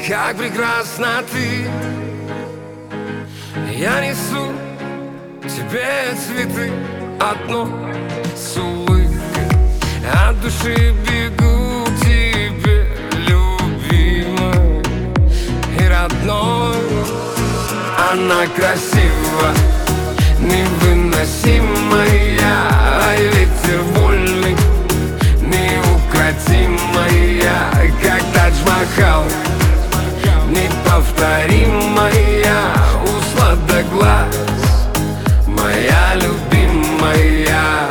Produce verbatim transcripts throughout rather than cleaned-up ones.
как прекрасна ты. Я несу тебе цветы, одно с улыбкой от души бегу к тебе, любимой и родной. Она красива, невыносимая, а ветер вольный, неукротимая, как Тадж-Махал, неповторимая, у сладок глаз, моя любимая.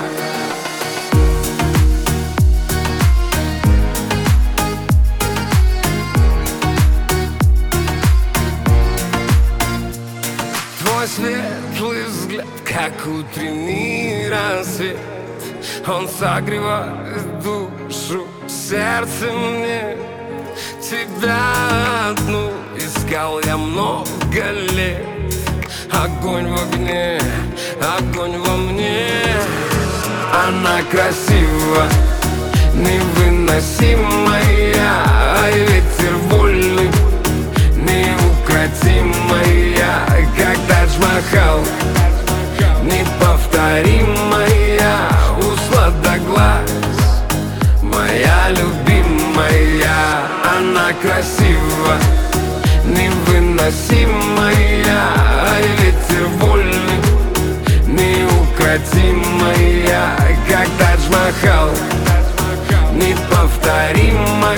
Твой светлый взгляд, как утренний рассвет, он согревает душу, сердце мне. Тебя одну искал я много лет. Огонь в огне, огонь во мне. Она красива, невыносимая, а ветер вольный, неукротимая, как Тадж-Махал, неповторимая, у сладок глаз, моя любимая. Она красива, невыносимая, а ветер вольный, неукротимая, как Тадж-Махал, неповторимая,